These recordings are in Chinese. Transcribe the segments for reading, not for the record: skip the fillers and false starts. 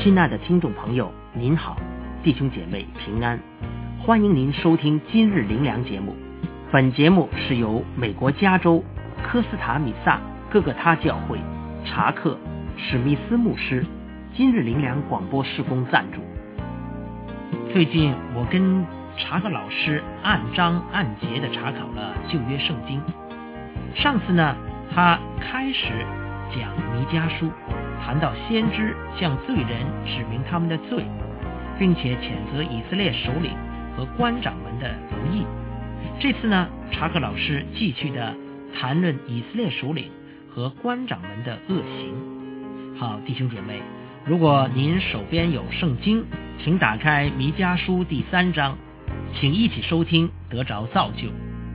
亲爱的听众朋友，您好，弟兄姐妹平安，欢迎您收听今日灵粮节目。本节目是由美国加州科斯塔米萨各个他教会查克史密斯牧师今日灵粮广播事工赞助。最近我跟查克老师按章按节的查考了旧约圣经。上次呢，他开始讲弥迦书，谈到先知向罪人指明他们的罪，并且谴责以色列首领和官长们的不义。这次呢，查克老师继续的谈论以色列首领和官长们的恶行。好，弟兄姐妹，如果您手边有圣经，请打开弥迦书第3章，请一起收听，得着造就。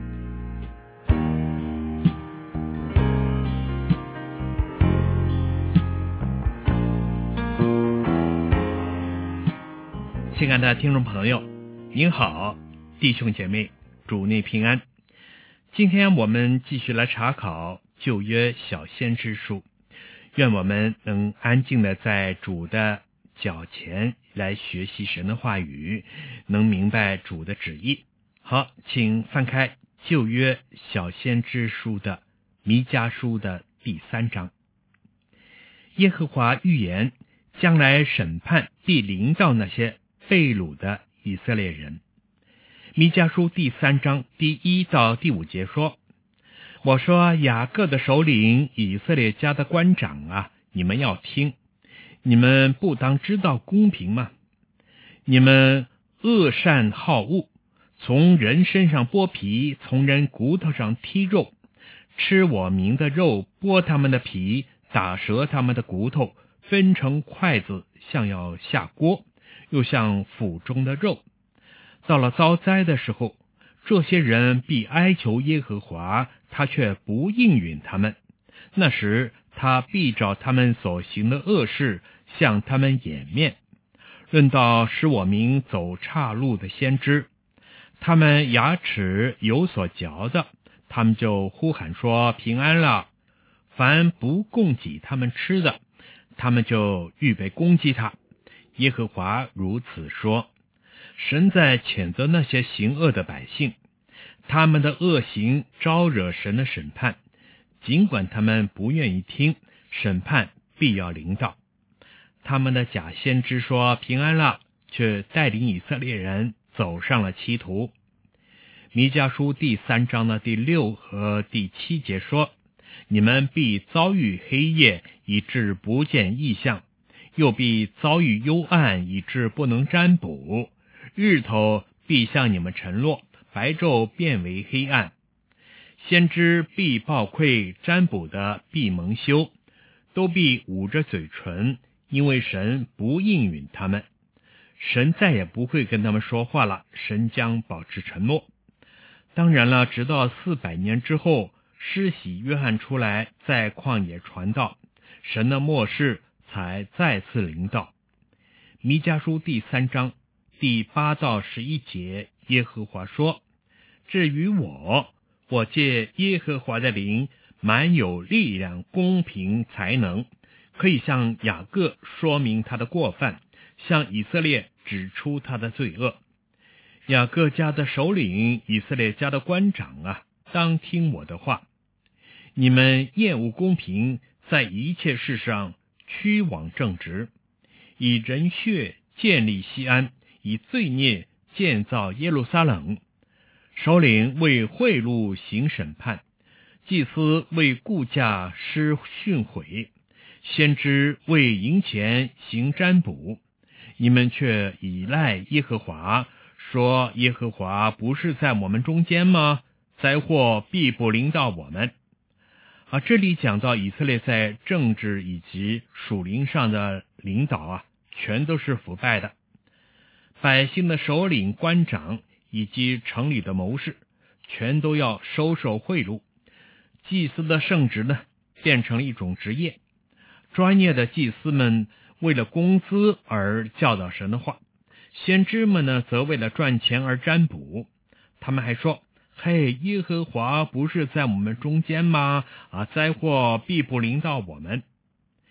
亲爱的听众朋友，您好，弟兄姐妹，主内平安。今天我们继续来查考旧约小先知书，愿我们能安静的在主的脚前来学习神的话语，能明白主的旨意。好，请翻开旧约小先知书的弥迦书的第3章。耶和华预言将来审判必临到那些被掳的以色列人。弥迦书第3章第1到第5节说，我说雅各的首领，以色列家的官长啊，你们要听，你们不当知道公平吗？你们恶善好恶，从人身上剥皮，从人骨头上剔肉，吃我民的肉，剥他们的皮，打折他们的骨头，分成筷子，像要下锅，又像腹中的肉。到了遭灾的时候，这些人必哀求耶和华，他却不应允他们。那时他必照他们所行的恶事向他们掩面。论到使我民走岔路的先知，他们牙齿有所嚼的，他们就呼喊说平安了。凡不供给他们吃的，他们就预备攻击他。耶和华如此说，神在谴责那些行恶的百姓，他们的恶行招惹神的审判，尽管他们不愿意听，审判必要临到。他们的假先知说平安了，却带领以色列人走上了歧途。弥迦书第3章的第6和第7节说，你们必遭遇黑夜，以致不见异象，又必遭遇幽暗，以致不能占卜。日头必向你们沉落，白昼变为黑暗。先知必暴愧，占卜的必蒙羞，都必捂着嘴唇，因为神不应允他们。神再也不会跟他们说话了，神将保持沉默。当然了，直到400年之后，施洗约翰出来在旷野传道，神的末世才再次临到。弥迦书第3章第8到11节，耶和华说，至于我借耶和华的灵，满有力量、公平、才能，可以向雅各说明他的过犯，向以色列指出他的罪恶。雅各家的首领，以色列家的官长啊，当听我的话。你们厌恶公平，在一切事上屈枉正直，以人血建立西安，以罪孽建造耶路撒冷。首领为贿赂行审判，祭司为雇价施训诲，先知为银钱行占卜。你们却倚赖耶和华，说耶和华不是在我们中间吗？灾祸必不临到我们。这里讲到以色列在政治以及属灵上的领导全都是腐败的。百姓的首领、官长以及城里的谋士，全都要收受贿赂。祭司的圣职呢，变成了一种职业。专业的祭司们为了工资而教导神的话，先知们呢，则为了赚钱而占卜。他们还说，嘿，耶和华不是在我们中间吗？灾祸必不临到我们。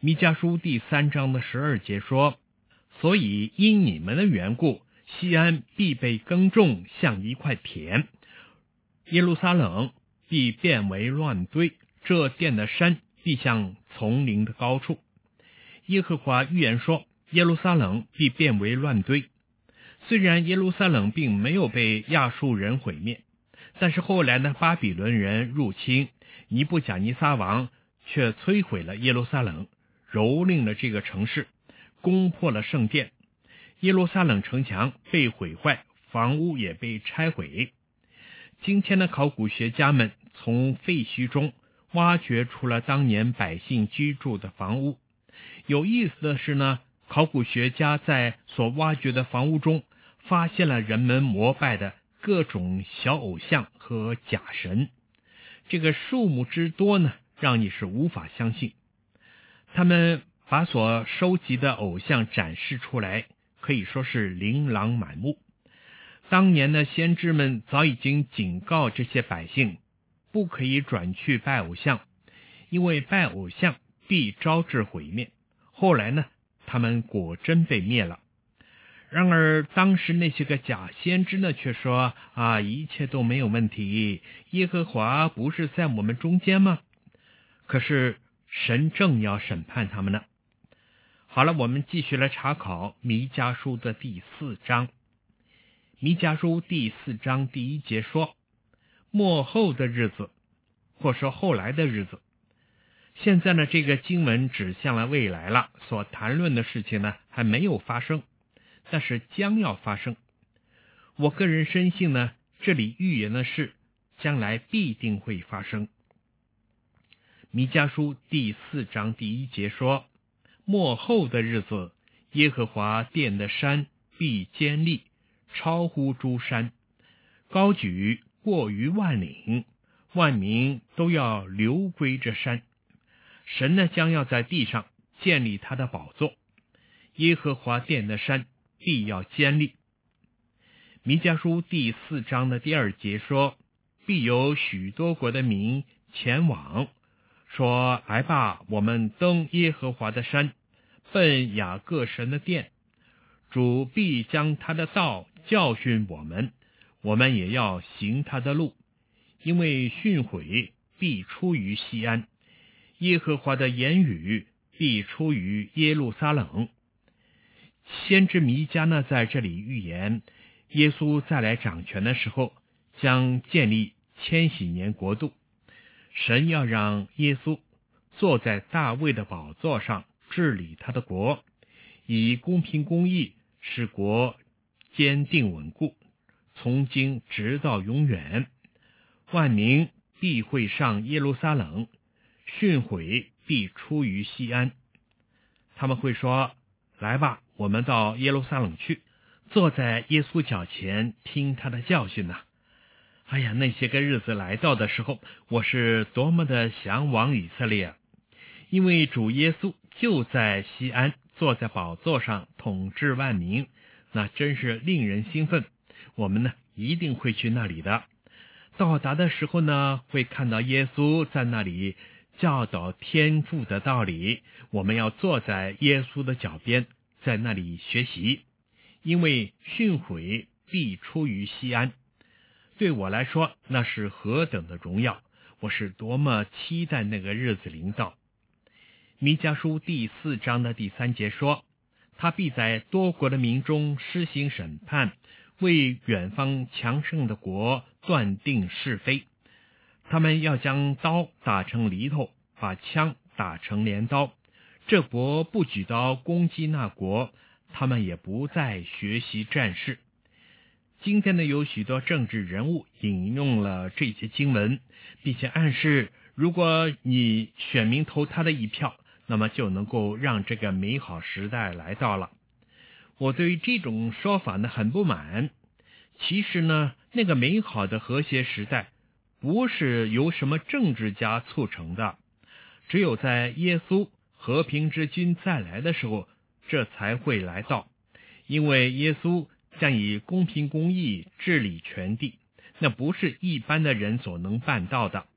弥迦书第3章的12节说，所以因你们的缘故，西安必被耕种，像一块田，耶路撒冷必变为乱堆，这殿的山必像丛林的高处。耶和华预言说，耶路撒冷必变为乱堆。虽然耶路撒冷并没有被亚述人毁灭，但是后来的巴比伦人入侵，尼布甲尼撒王却摧毁了耶路撒冷，蹂躏了这个城市，攻破了圣殿。耶路撒冷城墙被毁坏，房屋也被拆毁。今天的考古学家们从废墟中挖掘出了当年百姓居住的房屋。有意思的是呢，考古学家在所挖掘的房屋中发现了人们膜拜的各种小偶像和假神，这个数目之多呢，让你是无法相信。他们把所收集的偶像展示出来，可以说是琳琅满目。当年的先知们早已经警告这些百姓，不可以转去拜偶像，因为拜偶像必招致毁灭。后来呢，他们果真被灭了。然而当时那些个假先知呢，却说一切都没有问题，耶和华不是在我们中间吗？可是神正要审判他们呢。好了，我们继续来查考弥迦书的第4章。弥迦书第4章第1节说，末后的日子，或说后来的日子。现在呢，这个经文指向了未来了，所谈论的事情呢还没有发生，但是将要发生。我个人深信呢，这里预言的事将来必定会发生。弥迦书第4章第1节说，末后的日子，耶和华殿的山必坚立，超乎诸山，高举过于万岭，万民都要流归这山。神呢，将要在地上建立他的宝座，耶和华殿的山必要坚立。弥迦书第4章的第2节说，必有许多国的民前往，说，来吧，我们登耶和华的山，奔雅各神的殿。主必将他的道教训我们，我们也要行他的路，因为训诲必出于西安，耶和华的言语必出于耶路撒冷。先知弥迦呢，在这里预言耶稣再来掌权的时候，将建立千禧年国度。神要让耶稣坐在大卫的宝座上治理他的国，以公平公义使国坚定稳固，从今直到永远。万民必会上耶路撒冷，训诲必出于西安。他们会说，来吧，我们到耶路撒冷去，坐在耶稣脚前听他的教训呐。哎呀，那些个日子来到的时候，我是多么的向往以色列啊！因为主耶稣就在西安，坐在宝座上统治万民，那真是令人兴奋。我们呢，一定会去那里的。到达的时候呢，会看到耶稣在那里教导天父的道理，我们要坐在耶稣的脚边，在那里学习。因为训诲必出于西安，对我来说那是何等的荣耀，我是多么期待那个日子临到。弥迦书第4章的第3节说，他必在多国的民中施行审判，为远方强盛的国断定是非。他们要将刀打成犁头，把枪打成镰刀。这国不举刀攻击那国，他们也不再学习战事。今天呢，有许多政治人物引用了这些经文，并且暗示，如果你选民投他的一票，那么就能够让这个美好时代来到了。我对于这种说法呢很不满。其实呢，那个美好的和谐时代不是由什么政治家促成的，只有在耶稣和平之君再来的时候，这才会来到。因为耶稣将以公平公义治理全地，那不是一般的人所能办到的。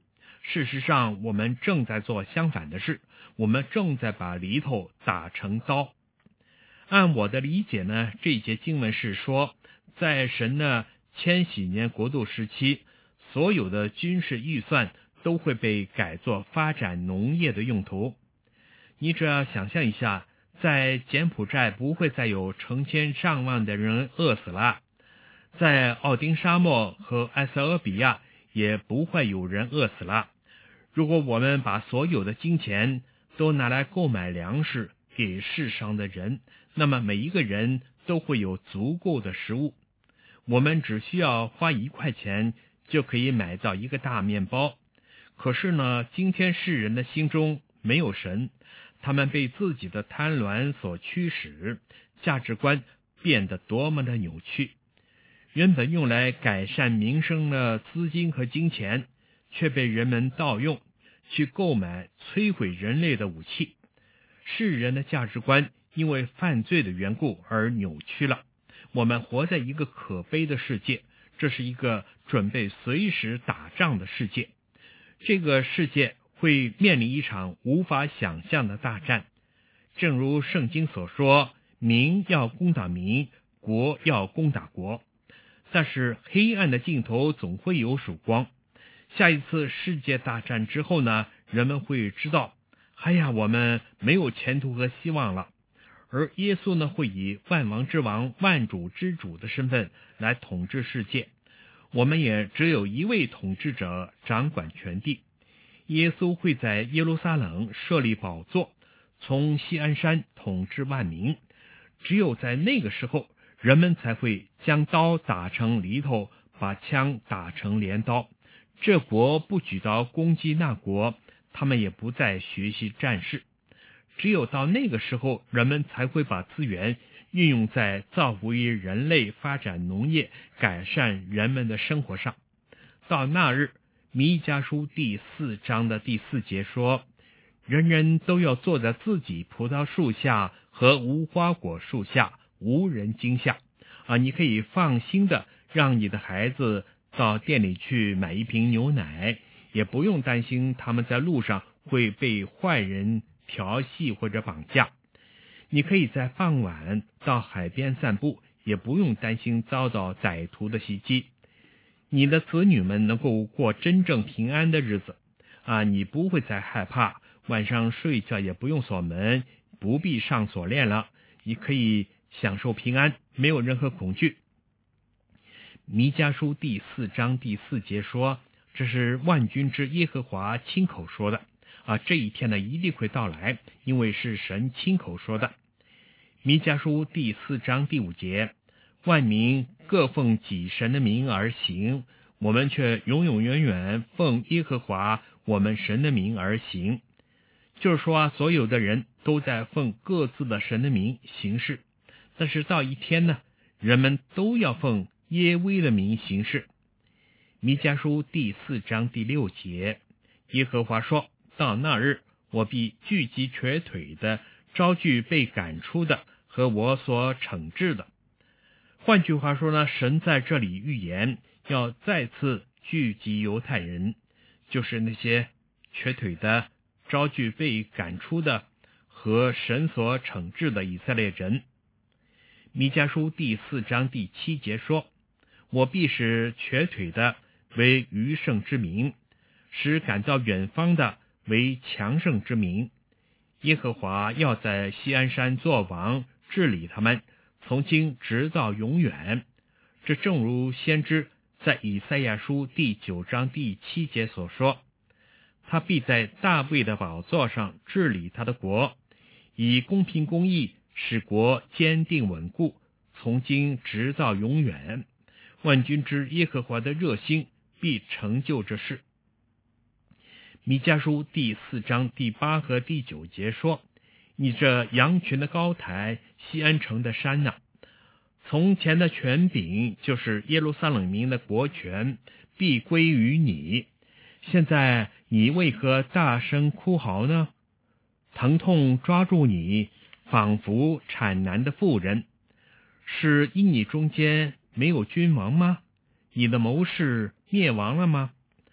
事实上，我们正在做相反的事，我们正在把犁头打成刀。按我的理解呢，这一节经文是说，在神的千禧年国度时期，所有的军事预算都会被改作发展农业的用途。你只要想象一下，在柬埔寨不会再有成千上万的人饿死了，在奥丁沙漠和埃塞俄比亚也不会有人饿死了。如果我们把所有的金钱都拿来购买粮食给世上的人，那么每一个人都会有足够的食物。我们只需要花1块钱就可以买到一个大面包。可是呢，今天世人的心中没有神，他们被自己的贪婪所驱使，价值观变得多么的扭曲。原本用来改善民生的资金和金钱，却被人们盗用，去购买摧毁人类的武器。世人的价值观因为犯罪的缘故而扭曲了。我们活在一个可悲的世界，这是一个准备随时打仗的世界。这个世界会面临一场无法想象的大战。正如圣经所说，民要攻打民，国要攻打国。但是黑暗的尽头总会有曙光。下一次世界大战之后呢，人们会知道，我们没有前途和希望了。而耶稣呢，会以万王之王、万主之主的身份来统治世界。我们也只有一位统治者掌管全地。耶稣会在耶路撒冷设立宝座，从锡安山统治万民。只有在那个时候，人们才会将刀打成犁头，把枪打成镰刀。这国不举刀攻击那国，他们也不再学习战事。只有到那个时候，人们才会把资源运用在造福于人类、发展农业、改善人们的生活上。到那日，弥迦书第4章的第4节说，人人都要坐在自己葡萄树下和无花果树下，无人惊吓。你可以放心的让你的孩子到店里去买一瓶牛奶，也不用担心他们在路上会被坏人调戏或者绑架。你可以在傍晚到海边散步，也不用担心遭到歹徒的袭击。你的子女们能够过真正平安的日子你不会再害怕，晚上睡觉也不用锁门，不必上锁链了，你可以享受平安，没有任何恐惧。弥迦书第4章第4节说，这是万军之耶和华亲口说的这一天呢一定会到来，因为是神亲口说的。弥迦书第4章第5节，万民各奉己神的名而行，我们却永永远远奉耶和华我们神的名而行。就是说所有的人都在奉各自的神的名行事，但是到一天呢，人们都要奉耶威的名行事。弥迦书第4章第6节，耶和华说，到那日，我必聚集瘸腿的，招聚被赶出的和我所惩治的。换句话说呢，神在这里预言要再次聚集犹太人，就是那些瘸腿的、招聚被赶出的和神所惩治的以色列人。弥迦书第4章第7节说，我必使瘸腿的为余剩之民，使赶到远方的为强盛之民。耶和华要在锡安山作王，治理他们，从今直到永远。这正如先知在以赛亚书第9章第7节所说，他必在大卫的宝座上治理他的国，以公平公义使国坚定稳固，从今直到永远。万军之耶和华的热心必成就这事。弥迦书第4章第8和第9节说，你这羊群的高台，锡安城的山从前的权柄，就是耶路撒冷民的国权，必归于你。现在你为何大声哭嚎呢？疼痛抓住你，仿佛产难的妇人。是因你中间没有君王吗？你的谋士灭亡了吗？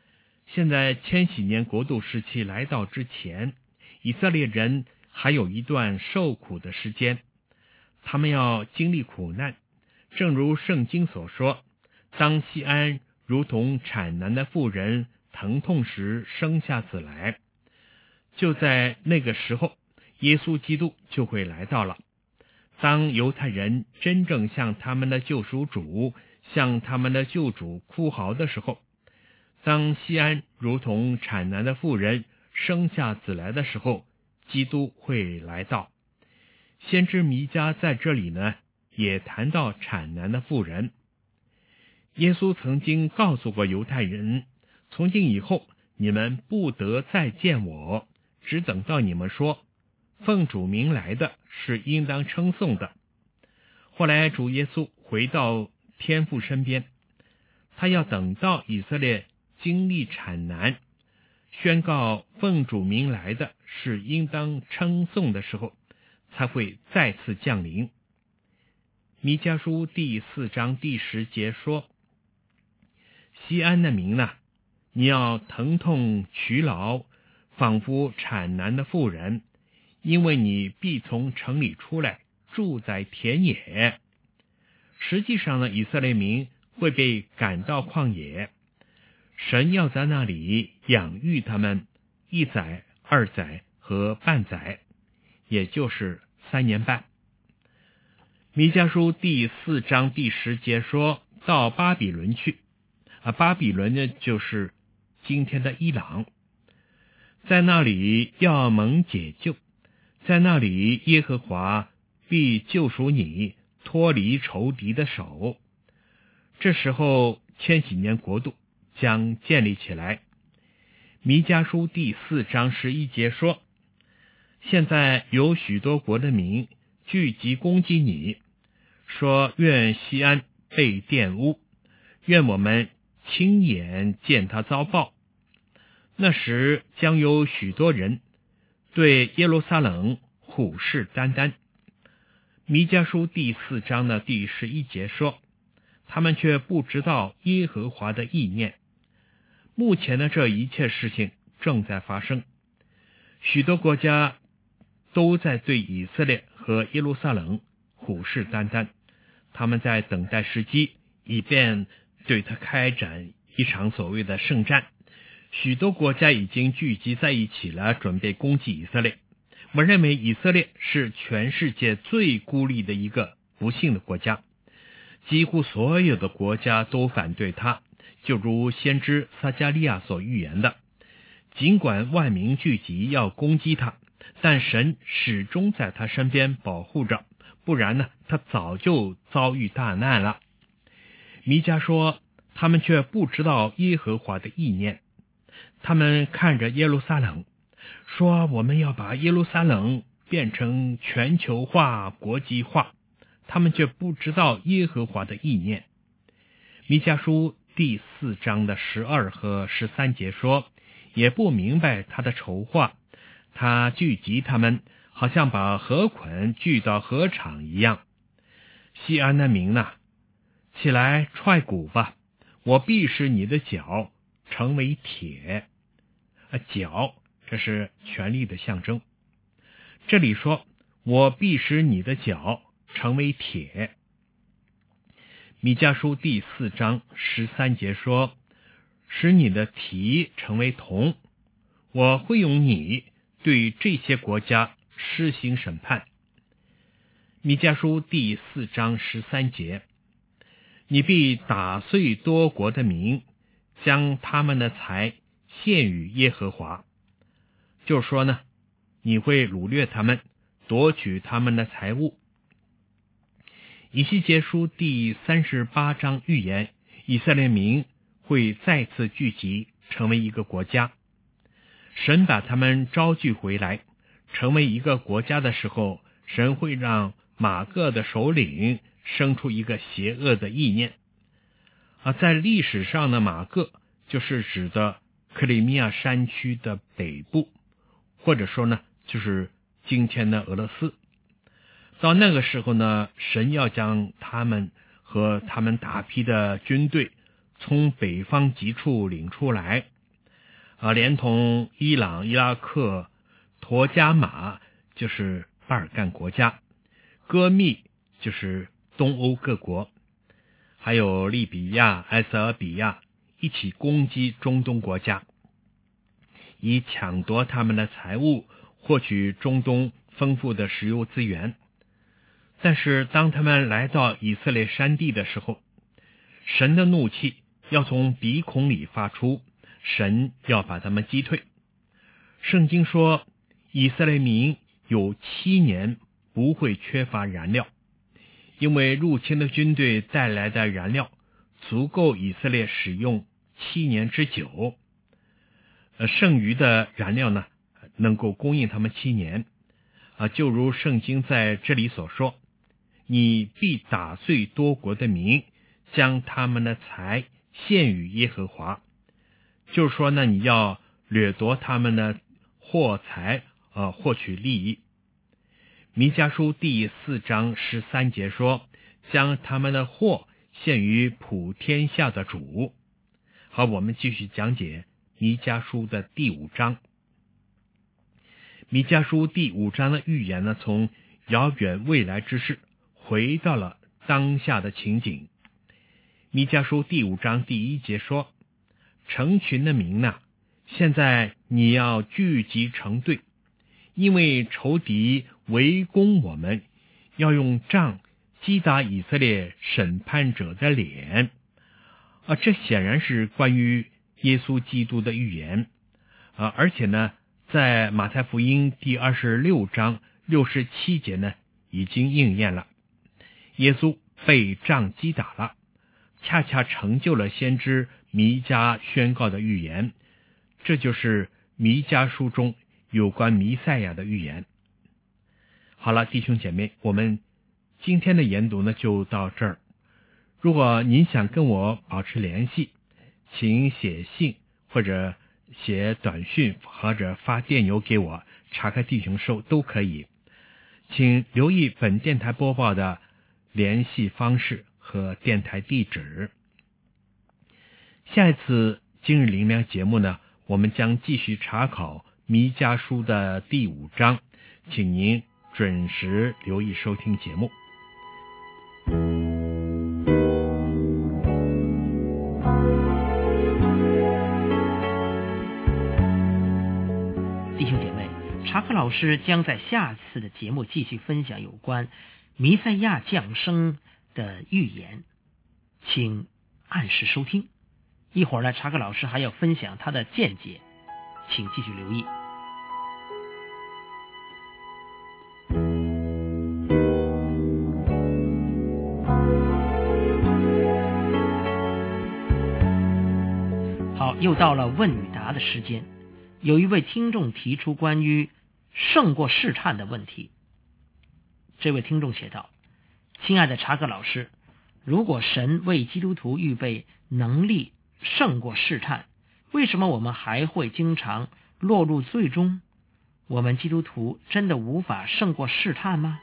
现在千禧年国度时期来到之前，以色列人还有一段受苦的时间，他们要经历苦难。正如圣经所说，当西安如同产难的妇人疼痛时生下子来，就在那个时候，耶稣基督就会来到了。当犹太人真正向他们的救赎主、向他们的救主哭嚎的时候，当西安如同产难的妇人生下子来的时候，基督会来到。先知弥迦在这里呢，也谈到产难的妇人。耶稣曾经告诉过犹太人，从今以后你们不得再见我，只等到你们说奉主名来的是应当称颂的。后来主耶稣回到天父身边，他要等到以色列经历产难，宣告奉主名来的是应当称颂的时候，才会再次降临。弥迦书第4章第10节说，西安的民哪，你要疼痛劬劳，仿佛产难的妇人，因为你必从城里出来，住在田野。实际上呢，以色列民会被赶到旷野，神要在那里养育他们1载、2载和半载，也就是3年半。弥迦书第4章第10节说，到巴比伦去，巴比伦呢就是今天的伊朗，在那里要蒙解救，在那里耶和华必救赎你，脱离仇敌的手。这时候千禧年国度将建立起来。弥迦书第4章11节说，现在有许多国的民聚集攻击你，说愿西安被玷污，愿我们亲眼见他遭报。那时将有许多人对耶路撒冷虎视眈眈。弥迦书第4章的第11节说，他们却不知道耶和华的意念。目前的这一切事情正在发生，许多国家都在对以色列和耶路撒冷虎视眈眈，他们在等待时机，以便对他开展一场所谓的圣战。许多国家已经聚集在一起了，准备攻击以色列。我认为以色列是全世界最孤立的一个不幸的国家，几乎所有的国家都反对他，就如先知撒迦利亚所预言的，尽管万民聚集要攻击他，但神始终在他身边保护着，不然呢，他早就遭遇大难了。弥迦说，他们却不知道耶和华的意念。他们看着耶路撒冷，说我们要把耶路撒冷变成全球化、国际化，他们却不知道耶和华的意念。弥迦书第4章的12和13节说，也不明白他的筹划，他聚集他们，好像把河捆聚到河场一样。西安的民哪，起来踹鼓吧，我必使你的脚成为铁。脚，这是权力的象征。这里说，我必使你的脚成为铁。弥迦书第4章13节说，使你的蹄成为铜，我会用你对这些国家施行审判。弥迦书第4章13节，你必打碎多国的民，将他们的财献与耶和华。就说呢，你会掳掠他们，夺取他们的财物。以西结书第38章预言，以色列民会再次聚集，成为一个国家。神把他们招聚回来，成为一个国家的时候，神会让马各的首领生出一个邪恶的意念。在历史上的马各就是指的克里米亚山区的北部，或者说呢，就是今天的俄罗斯。到那个时候呢，神要将他们和他们大批的军队从北方极处领出来， 连同伊朗、伊拉克、陀加马就是巴尔干国家，戈密就是东欧各国，还有利比亚、埃塞俄比亚一起攻击中东国家，以抢夺他们的财物，获取中东丰富的石油资源。但是当他们来到以色列山地的时候，神的怒气要从鼻孔里发出，神要把他们击退。圣经说，以色列民有7年不会缺乏燃料，因为入侵的军队带来的燃料足够以色列使用7年之久。剩余的燃料呢，能够供应他们7年。就如圣经在这里所说，你必打碎多国的民，将他们的财献与耶和华。就是说呢，你要掠夺他们的货财，获取利益。弥迦书第4章13节说，将他们的货献于普天下的主。好，我们继续讲解弥迦书的第5章。弥迦书第5章的预言呢，从遥远未来之事回到了当下的情景。弥迦书第5章第1节说，成群的民呐，现在你要聚集成队，因为仇敌围攻我们，要用杖击打以色列审判者的脸。这显然是关于耶稣基督的预言。而且呢，在马太福音第26章67节呢，已经应验了。耶稣被杖击打了，恰恰成就了先知弥迦宣告的预言。这就是弥迦书中有关弥赛亚的预言。好了，弟兄姐妹，我们今天的研读呢就到这儿。如果您想跟我保持联系，请写信或者写短讯或者发电邮给我，查克弟兄收都可以。请留意本电台播报的联系方式和电台地址。下一次今日灵粮节目呢，我们将继续查考弥迦书的第5章，请您准时留意收听节目。 弟兄姐妹，查克老师将在下次的节目继续分享有关弥赛亚降生的预言，请按时收听。一会儿呢，查克老师还要分享他的见解，请继续留意。好，又到了问与答的时间。有一位听众提出关于胜过试探的问题。这位听众写道：亲爱的查克老师，如果神为基督徒预备能力胜过试探，为什么我们还会经常落入罪中？我们基督徒真的无法胜过试探吗？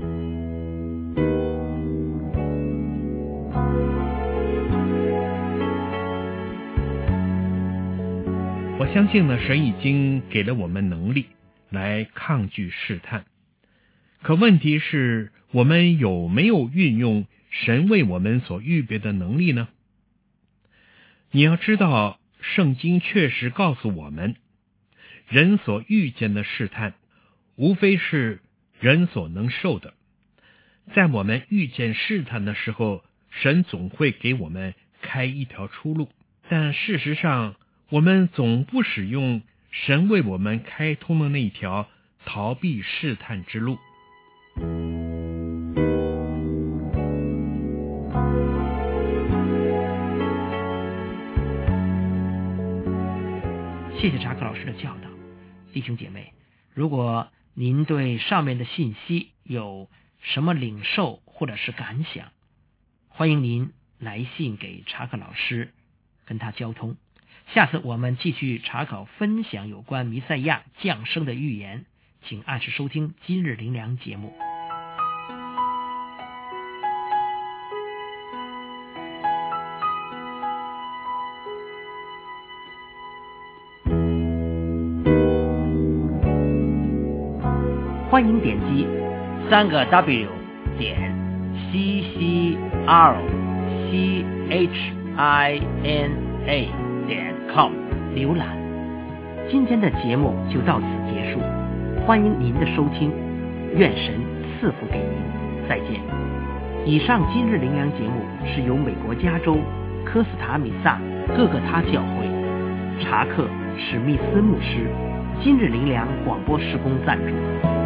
我相信呢，神已经给了我们能力来抗拒试探。可问题是，我们有没有运用神为我们所预备的能力呢？你要知道，圣经确实告诉我们，人所遇见的试探，无非是人所能受的。在我们遇见试探的时候，神总会给我们开一条出路。但事实上，我们总不使用神为我们开通的那一条逃避试探之路。 谢谢查克老师的教导。弟兄姐妹，如果您对上面的信息有什么领受或者是感想，欢迎您来信给查克老师，跟他交通。下次我们继续查考分享有关弥赛亚降生的预言，请按时收听今日灵粮节目。 欢迎点击3W CCRCHINA.com 浏览。今天的节目就到此结束，欢迎您的收听，愿神赐福给您，再见。以上今日灵粮节目是由美国加州科斯塔米萨各个他教会查克史密斯牧师今日灵粮广播事工赞助。